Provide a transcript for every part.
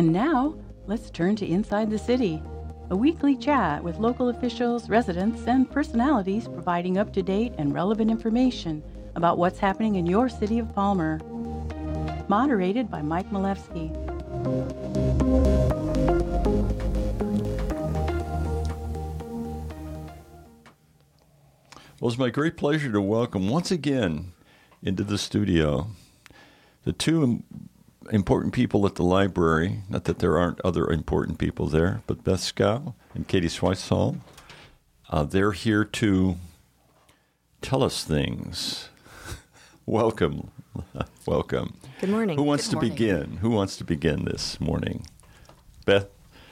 And now, let's turn to Inside the City, a weekly chat with local officials, residents, and personalities providing up-to-date and relevant information about what's happening in your city of Palmer. Moderated by Mike Malevsky. Well, it's my great pleasure to welcome once again into the studio the two important people at the library. Not that there aren't other important people there, but Beth Scow and Katie Schweitshall. They're here to tell us things. Welcome. Welcome. Good morning. Who wants to begin? Who wants to begin this morning? Beth?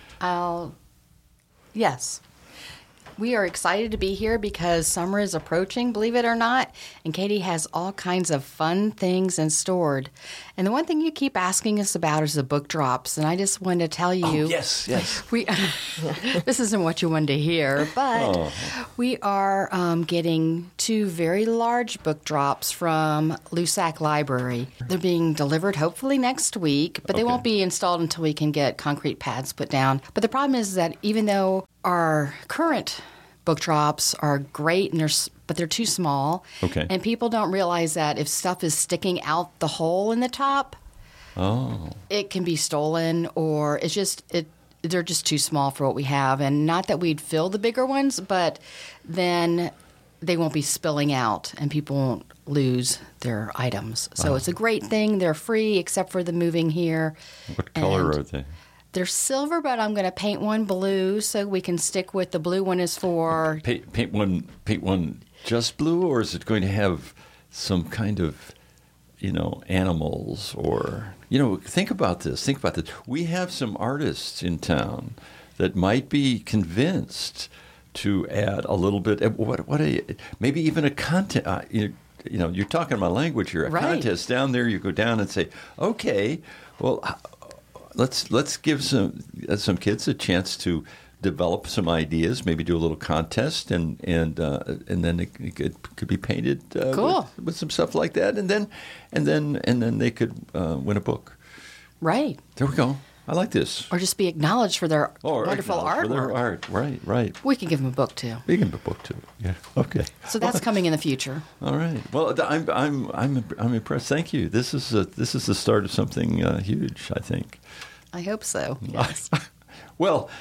Yes. We are excited to be here because summer is approaching, believe it or not, and Katie has all kinds of fun things in stored. And the one thing you keep asking us about is the book drops, and I just wanted to tell you... Oh, yes. This isn't what you wanted to hear, but we are getting two very large book drops from Lusac Library. They're being delivered hopefully next week, but they won't be installed until we can get concrete pads put down. But the problem is that even though our current book drops are great, but they're too small. Okay. And people don't realize that if stuff is sticking out the hole in the top, it can be stolen, or they're just too small for what we have. And not that we'd fill the bigger ones, but then they won't be spilling out and people won't lose their items. So it's a great thing. They're free except for the moving here. What color are they? They're silver, but I'm going to paint one blue so we can stick with the blue one is for... Paint one just blue, or is it going to have some kind of, animals or... think about this. We have some artists in town that might be convinced to add a little bit... maybe even a contest... you're talking my language here. A contest down there, you go down and say, okay, well... Let's give some kids a chance to develop some ideas. Maybe do a little contest, and then it could be painted with some stuff like that, and then they could win a book. Right. There we go. I like this. Or just be acknowledged for their wonderful artwork. For their art. Right. We can give them a book too. We can give them a book too. Yeah. Okay. So that's coming in the future. All right. Well, I'm impressed. Thank you. This is the start of something huge, I think. I hope so. Yes. Well,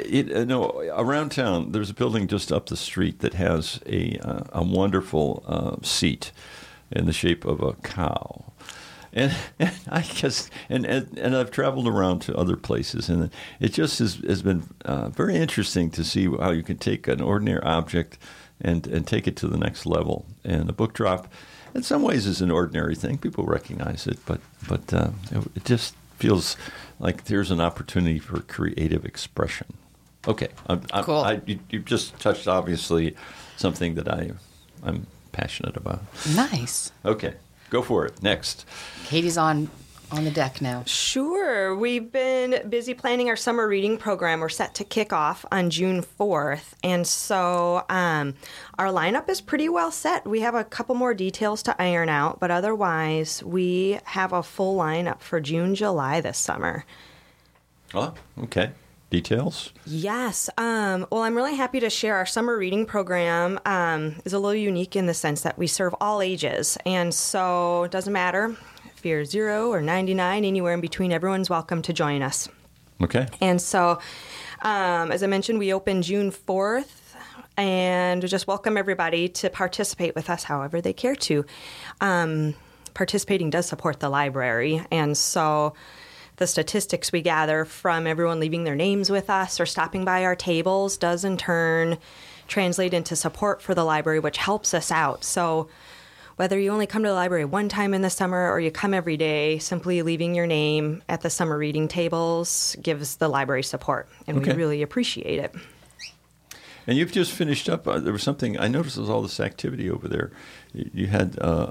around town there's a building just up the street that has a wonderful seat in the shape of a cow. And I guess, and I've traveled around to other places, and it just has been very interesting to see how you can take an ordinary object and take it to the next level. And the book drop, in some ways, is an ordinary thing. People recognize it, but it just feels like there's an opportunity for creative expression. Okay, cool. You just touched, obviously, something that I'm passionate about. Nice. Okay. Go for it. Next. Katie's on the deck now. Sure. We've been busy planning our summer reading program. We're set to kick off on June 4th. And so our lineup is pretty well set. We have a couple more details to iron out, but otherwise we have a full lineup for June, July this summer. Oh, okay. Details? Yes. Well, I'm really happy to share our summer reading program is a little unique in the sense that we serve all ages. And so it doesn't matter if you're 0 or 99, anywhere in between, everyone's welcome to join us. Okay. And so, as I mentioned, we open June 4th and just welcome everybody to participate with us however they care to. Participating does support the library. And so the statistics we gather from everyone leaving their names with us or stopping by our tables does in turn translate into support for the library, which helps us out. So whether you only come to the library one time in the summer or you come every day, simply leaving your name at the summer reading tables gives the library support, and we really appreciate it. And you've just finished up. There was something I noticed. Was all this activity over there. You had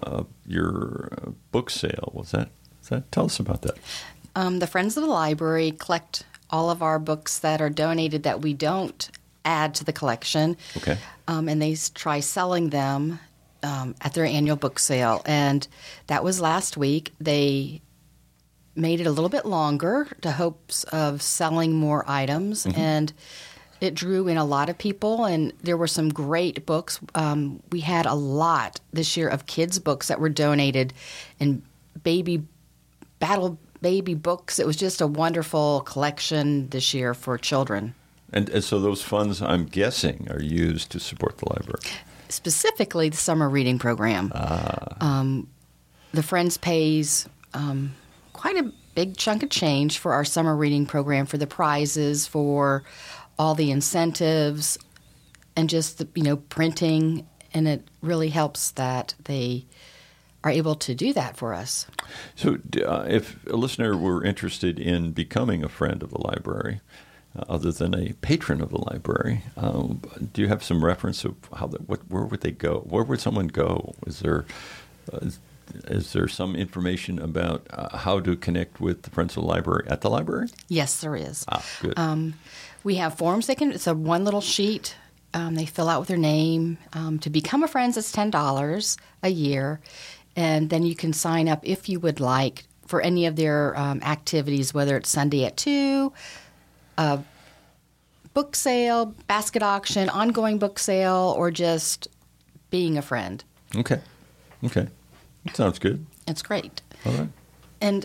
your book sale. Was that? Tell us about that. The Friends of the Library collect all of our books that are donated that we don't add to the collection. Okay. And they try selling them at their annual book sale. And that was last week. They made it a little bit longer to hopes of selling more items, and it drew in a lot of people, and there were some great books. We had a lot this year of kids' books that were donated, and battle baby books. It was just a wonderful collection this year for children. And so those funds, I'm guessing, are used to support the library. Specifically, the summer reading program. The Friends pays quite a big chunk of change for our summer reading program, for the prizes, for all the incentives, and just the, printing, and it really helps that they are able to do that for us. So if a listener were interested in becoming a friend of the library, other than a patron of the library, do you have some reference of where would they go? Where would someone go? Is there some information about how to connect with the Friends of the Library at the library? Yes, there is. Good. We have forms it's a one little sheet. They fill out with their name. To become a Friends, it's $10 a year. And then you can sign up if you would like for any of their activities, whether it's Sunday at 2, book sale, basket auction, ongoing book sale, or just being a friend. Okay. Sounds good. It's great. All right. And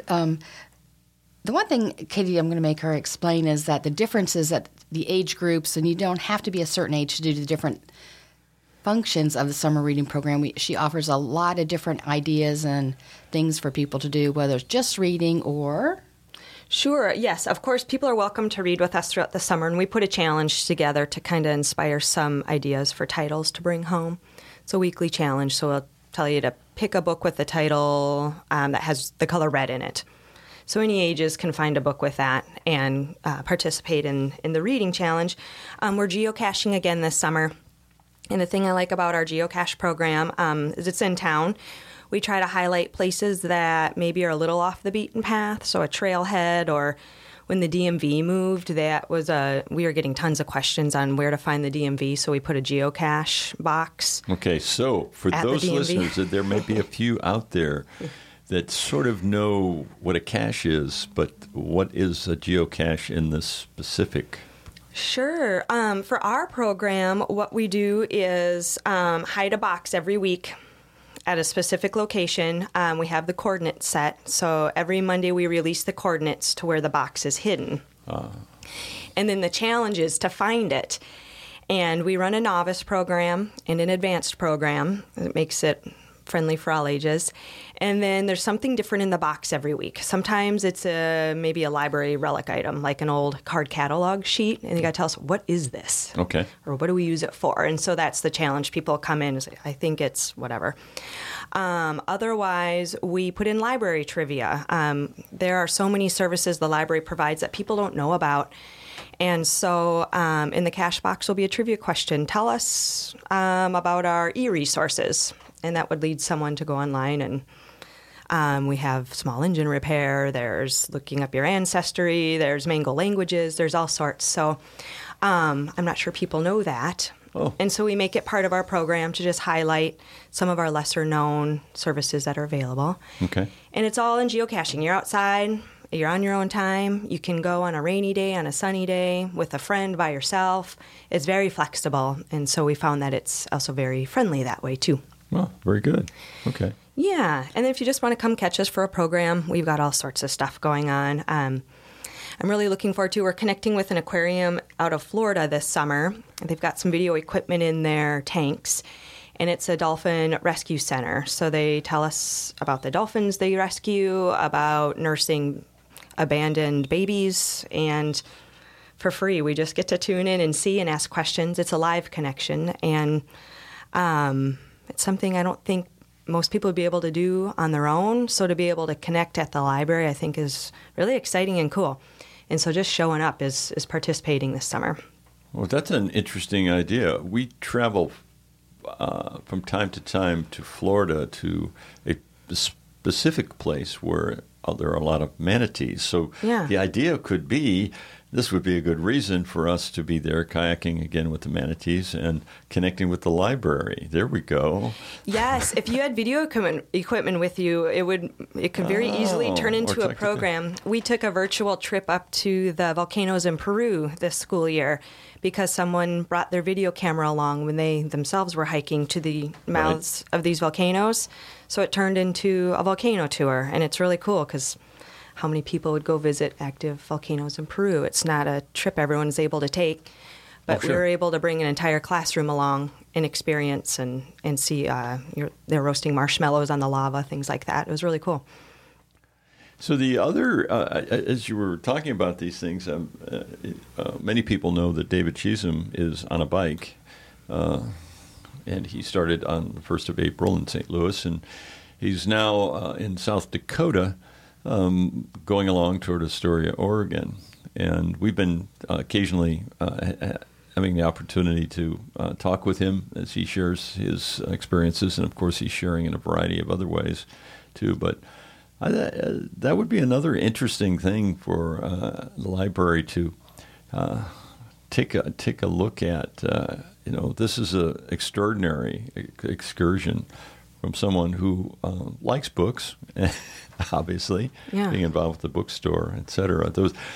the one thing, Katie, I'm going to make her explain is that the difference is that the age groups, and you don't have to be a certain age to do the different functions of the summer reading program. She offers a lot of different ideas and things for people to do, whether it's just reading or... Sure, yes. Of course, people are welcome to read with us throughout the summer, and we put a challenge together to kind of inspire some ideas for titles to bring home. It's a weekly challenge, so we'll tell you to pick a book with the title that has the color red in it. So any ages can find a book with that and participate in the reading challenge. We're geocaching again this summer. And the thing I like about our geocache program is it's in town. We try to highlight places that maybe are a little off the beaten path, so a trailhead, or when the DMV moved, we were getting tons of questions on where to find the DMV, so we put a geocache box. Okay, so for those listeners, there may be a few out there that sort of know what a cache is, but what is a geocache in this specific? Sure. For our program, what we do is hide a box every week at a specific location. We have the coordinates set, so every Monday we release the coordinates to where the box is hidden. And then the challenge is to find it. And we run a novice program and an advanced program. It makes it friendly for all ages. And then there's something different in the box every week. Sometimes it's maybe a library relic item, like an old card catalog sheet, and you got to tell us, what is this? Okay. Or what do we use it for? And so that's the challenge. People come in and say, I think it's whatever. Otherwise, we put in library trivia. There are so many services the library provides that people don't know about. And so in the cache box will be a trivia question. Tell us about our e-resources. And that would lead someone to go online, and we have small engine repair, there's looking up your ancestry, there's Mango languages, there's all sorts. So I'm not sure people know that. Oh. And so we make it part of our program to just highlight some of our lesser-known services that are available. Okay. And it's all in geocaching. You're outside, you're on your own time. You can go on a rainy day, on a sunny day, with a friend, by yourself. It's very flexible, and so we found that it's also very friendly that way, too. Well, very good. Okay. Yeah, and if you just want to come catch us for a program, we've got all sorts of stuff going on. I'm really looking forward to, we're connecting with an aquarium out of Florida this summer. They've got some video equipment in their tanks, and it's a dolphin rescue center. So they tell us about the dolphins they rescue, about nursing abandoned babies, and for free, we just get to tune in and see and ask questions. It's a live connection, and it's something I don't think most people would be able to do on their own. So to be able to connect at the library, I think, is really exciting and cool. And so just showing up is participating this summer. Well, that's an interesting idea. We travel from time to time to Florida to a specific place where there are a lot of manatees. So yeah. The idea could be this would be a good reason for us to be there kayaking again with the manatees and connecting with the library. There we go. Yes, if you had video equipment with you, it could very easily turn into a program. We took a virtual trip up to the volcanoes in Peru this school year because someone brought their video camera along when they themselves were hiking to the mouths of these volcanoes. So it turned into a volcano tour, and it's really cool because how many people would go visit active volcanoes in Peru? It's not a trip everyone is able to take, but we were able to bring an entire classroom along and experience and see they're roasting marshmallows on the lava, things like that. It was really cool. So the other, as you were talking about these things, many people know that David Cheesem is on a bike, and he started on the 1st of April in St. Louis, and he's now in South Dakota, going along toward Astoria, Oregon. And we've been occasionally having the opportunity to talk with him as he shares his experiences, and of course he's sharing in a variety of other ways too. But that would be another interesting thing for the library to take a look at. This is an extraordinary excursion from someone who likes books, obviously, being involved with the bookstore, et cetera.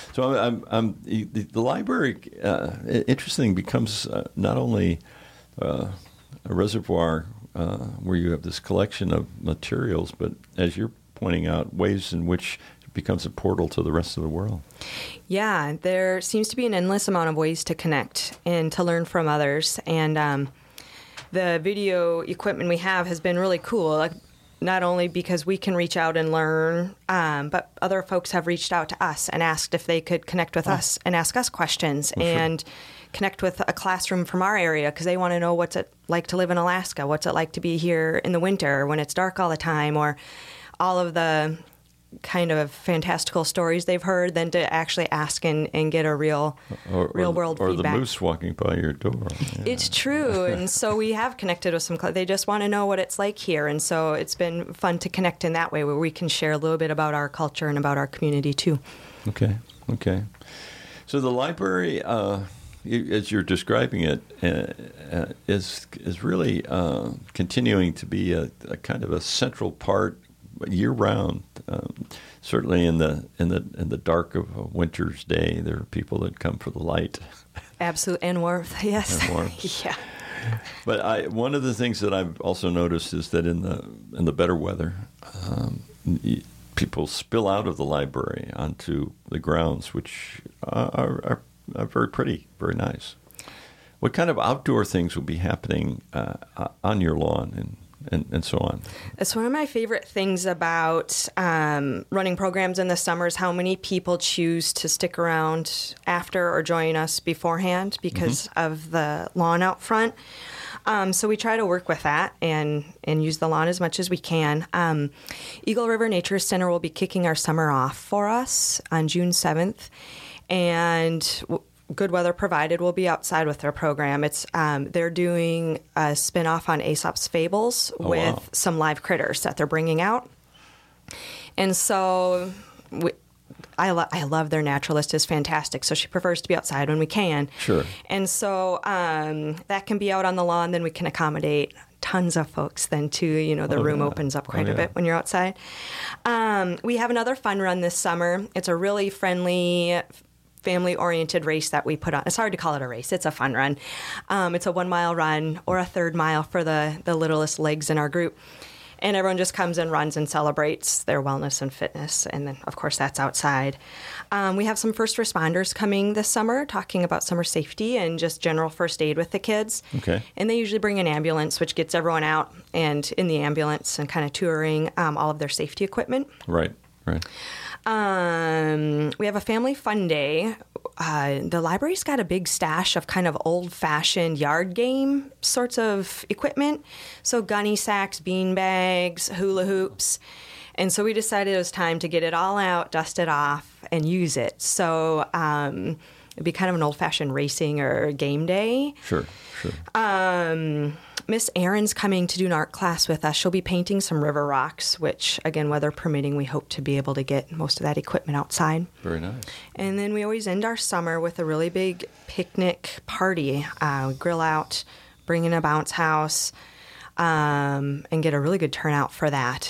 The library, interesting, becomes not only a reservoir where you have this collection of materials, but as you're pointing out, ways in which it becomes a portal to the rest of the world. Yeah, there seems to be an endless amount of ways to connect and to learn from others. And the video equipment we have has been really cool, like, not only because we can reach out and learn, but other folks have reached out to us and asked if they could connect with us and ask us questions and connect with a classroom from our area because they want to know what's it like to live in Alaska, what's it like to be here in the winter when it's dark all the time, or all of the kind of fantastical stories they've heard, than to actually ask and get a real world or feedback. Or the moose walking by your door. Yeah. It's true. And so we have connected with some, they just want to know what it's like here. And so it's been fun to connect in that way where we can share a little bit about our culture and about our community too. Okay. So the library, as you're describing it, is really continuing to be a kind of a central part year round. Certainly in the dark of a winter's day, there are people that come for the light. Absolutely, and warmth. Yes. And warmth. Yeah. But one of the things that I've also noticed is that in the better weather, people spill out of the library onto the grounds, which are very pretty, very nice. What kind of outdoor things will be happening on your lawn and so on? It's one of my favorite things about running programs in the summer is how many people choose to stick around after or join us beforehand because of the lawn out front. So we try to work with that and use the lawn as much as we can. Eagle River Nature Center will be kicking our summer off for us on June 7th. And good weather provided, we'll be outside with their program. It's they're doing a spin-off on Aesop's Fables with some live critters that they're bringing out. And so I love their naturalist is fantastic. So she prefers to be outside when we can. Sure. And so that can be out on the lawn. Then we can accommodate tons of folks then too. The room opens up quite a bit when you're outside. We have another fun run this summer. It's a really friendly, family-oriented race that we put on. It's hard to call it a race. It's a fun run. It's a 1 mile run or a third mile for the littlest legs in our group. And everyone just comes and runs and celebrates their wellness and fitness. And then, of course, that's outside. We have some first responders coming this summer talking about summer safety and just general first aid with the kids. Okay. And they usually bring an ambulance, which gets everyone out and in the ambulance and kind of touring all of their safety equipment. Right. We have a family fun day. The library's got a big stash of kind of old-fashioned yard game sorts of equipment. So gunny sacks, bean bags, hula hoops. And so we decided it was time to get it all out, dust it off, and use it. So it'd be kind of an old-fashioned racing or game day. Sure. Miss Aaron's coming to do an art class with us. She'll be painting some river rocks, which, again, weather permitting, we hope to be able to get most of that equipment outside. Very nice. And then we always end our summer with a really big picnic party. We grill out, bring in a bounce house, and get a really good turnout for that.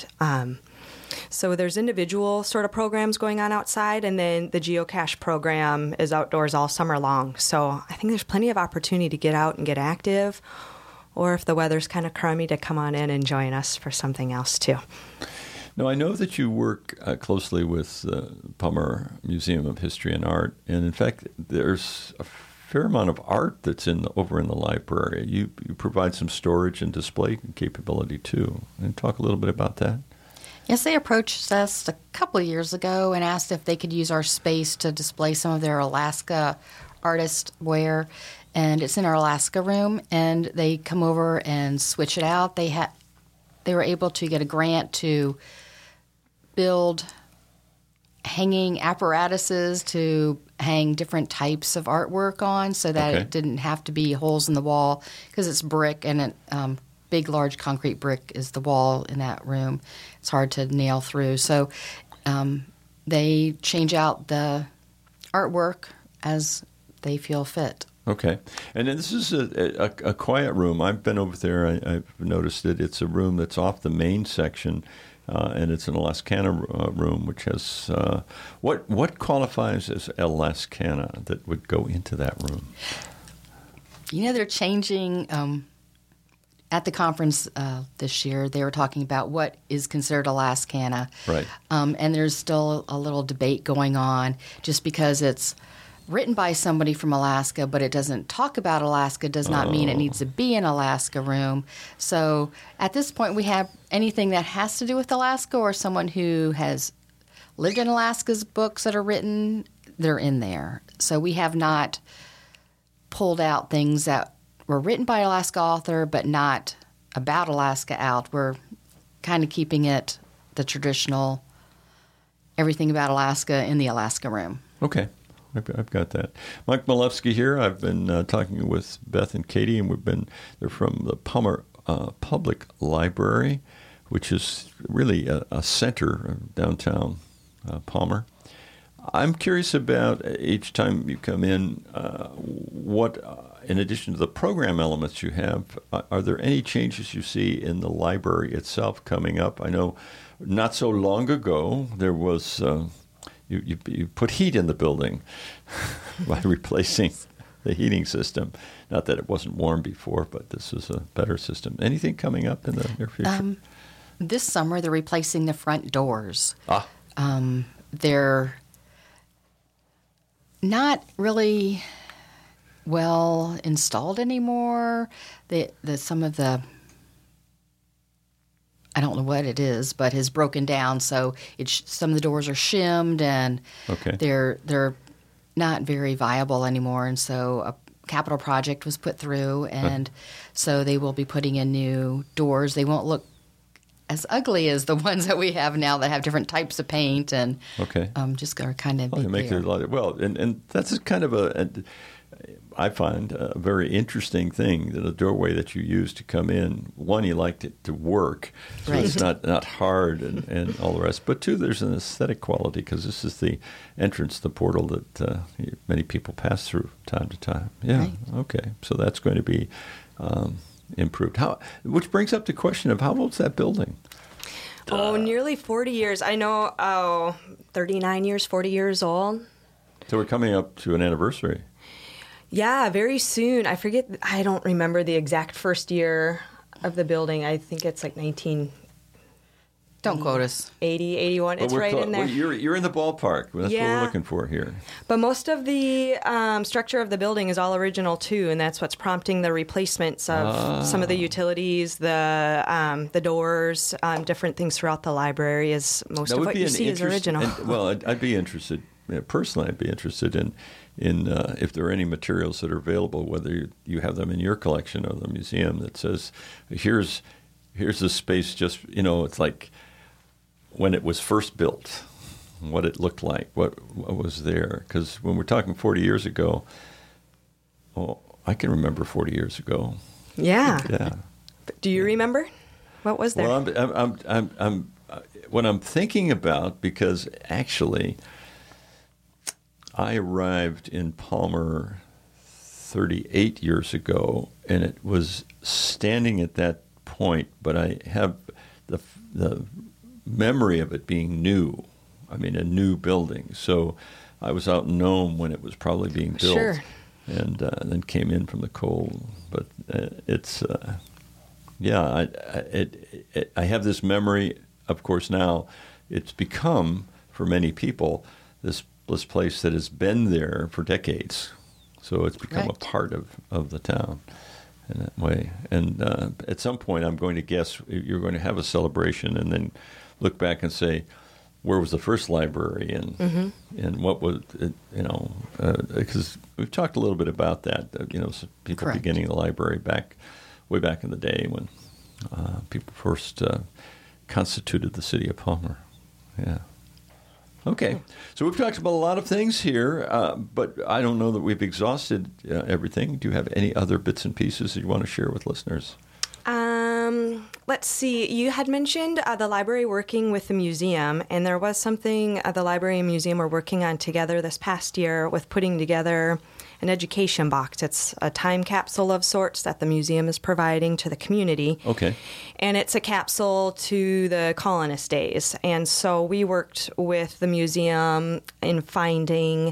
So there's individual sort of programs going on outside, and then the geocache program is outdoors all summer long. So I think there's plenty of opportunity to get out and get active, or if the weather's kind of crummy, to come on in and join us for something else too. Now, I know that you work closely with the Palmer Museum of History and Art, and in fact, there's a fair amount of art that's over in the library. You provide some storage and display capability too. And talk a little bit about that. Yes, they approached us a couple of years ago and asked if they could use our space to display some of their Alaska artist wear, and it's in our Alaska room, and they come over and switch it out. They were able to get a grant to build hanging apparatuses to hang different types of artwork on, so that it didn't have to be holes in the wall, because it's brick, and big, large concrete brick is the wall in that room. It's hard to nail through. So they change out the artwork as they feel fit. Okay. And then this is a quiet room. I've been over there. I've noticed that it's a room that's off the main section, and it's an Alascana room, which has what qualifies as Alascana that would go into that room? They're changing. At the conference this year, they were talking about what is considered Alascana. Right. And there's still a little debate going on. Just because it's written by somebody from Alaska, but it doesn't talk about Alaska, does not mean it needs to be an Alaska room. So at this point, we have anything that has to do with Alaska, or someone who has lived in Alaska's books that are written, they're in there. So we have not pulled out things that were written by an Alaska author, but not about Alaska out. We're kind of keeping it the traditional, everything about Alaska in the Alaska room. Okay. I've got that. Mike Milewski here. I've been talking with Beth and Katie, and they're from the Palmer Public Library, which is really a center of downtown Palmer. I'm curious about, each time you come in, what, in addition to the program elements you have, are there any changes you see in the library itself coming up? I know not so long ago there was... You put heat in the building by replacing the heating system. Not that it wasn't warm before, but this is a better system. Anything coming up in the near future? This summer, they're replacing the front doors. Ah. They're not really well installed anymore. Some of the... I don't know what it is, but has broken down. So some of the doors are shimmed, and they're not very viable anymore. And so a capital project was put through, and so they will be putting in new doors. They won't look as ugly as the ones that we have now that have different types of paint, and just are kind of and that's kind of I find a very interesting thing, that a doorway that you use to come in, one, you like it to work, so it's not hard and all the rest. But two, there's an aesthetic quality, because this is the entrance, the portal that many people pass through time to time. Yeah, right. Okay. So that's going to be improved. Which brings up the question of, how old's that building? Oh, nearly 40 years. I know, 39 years, 40 years old. So we're coming up to an anniversary. Yeah, very soon. I don't remember the exact first year of the building. I think it's like 19... Don't quote us. 80, 81. It's right in there. Well, you're in the ballpark. That's what we're looking for here. But most of the structure of the building is all original, too, and that's what's prompting the replacements of some of the utilities, the doors, different things throughout the library. Is most of what you see is original. I'd be interested, personally, in if there are any materials that are available, whether you have them in your collection or the museum, that says, here's a space, just, it's like when it was first built, what it looked like, what was there. Because when we're talking 40 years ago, I can remember 40 years ago. Yeah. Yeah. Do you remember? What was there? Well, I'm what I'm thinking about, because actually I arrived in Palmer 38 years ago, and it was standing at that point, but I have the memory of it being new. I mean, a new building. So I was out in Nome when it was probably being built. Sure. And then came in from the cold. But I have this memory. Of course, now it's become, for many people, this place that has been there for decades. So it's become a part of the town in that way. And at some point, I'm going to guess you're going to have a celebration and then look back and say, where was the first library, and what was it, because we've talked a little bit about that, so people beginning the library way back in the day when people first constituted the city of Palmer. Yeah. Okay. So we've talked about a lot of things here, but I don't know that we've exhausted everything. Do you have any other bits and pieces that you want to share with listeners? Let's see. You had mentioned the library working with the museum, and there was something the library and museum were working on together this past year with putting together an education box. It's a time capsule of sorts that the museum is providing to the community. Okay. And it's a capsule to the colonist days. And so we worked with the museum in finding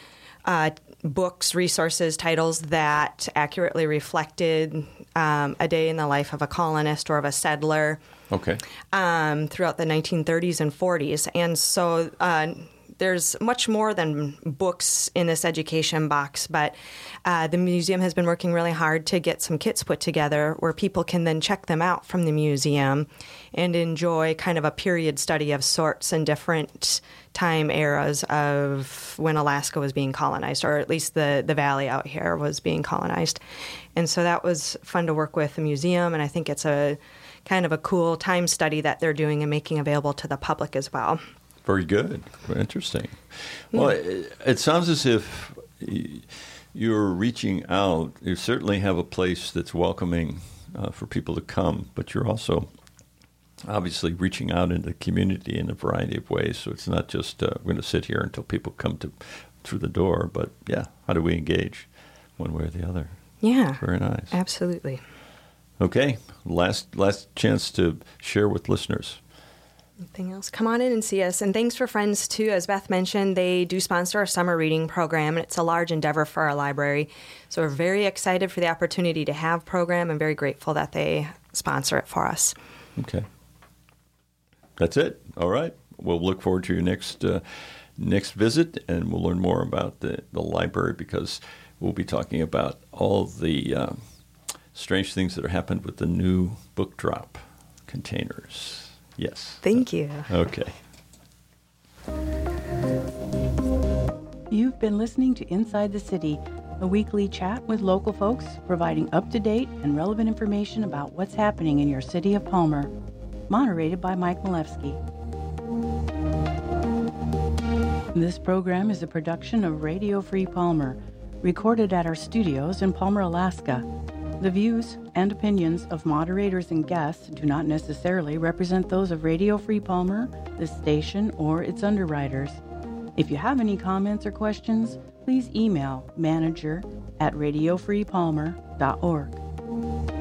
books, resources, titles that accurately reflected a day in the life of a colonist or of a settler. Okay. Throughout the 1930s and 40s. And so there's much more than books in this education box, but the museum has been working really hard to get some kits put together where people can then check them out from the museum and enjoy kind of a period study of sorts in different time eras of when Alaska was being colonized, or at least the valley out here was being colonized. And so that was fun to work with the museum, and I think it's a kind of a cool time study that they're doing and making available to the public as well. Very good. Very interesting. Well, it sounds as if you're reaching out. You certainly have a place that's welcoming for people to come, but you're also obviously reaching out into the community in a variety of ways. So it's not just we're going to sit here until people come through the door, but how do we engage one way or the other? Yeah. Very nice. Absolutely. Okay. Last chance to share with listeners. Anything else? Come on in and see us. And thanks for Friends, too. As Beth mentioned, they do sponsor our summer reading program, and it's a large endeavor for our library. So we're very excited for the opportunity to have program and very grateful that they sponsor it for us. Okay. That's it. All right. We'll look forward to your next visit, and we'll learn more about the library, because we'll be talking about all the strange things that have happened with the new book drop containers. Yes. Thank you. Okay. You've been listening to Inside the City, a weekly chat with local folks providing up-to-date and relevant information about what's happening in your city of Palmer. Moderated by Mike Malewski. This program is a production of Radio Free Palmer, recorded at our studios in Palmer, Alaska. The views and opinions of moderators and guests do not necessarily represent those of Radio Free Palmer, the station, or its underwriters. If you have any comments or questions, please email manager@radiofreepalmer.org.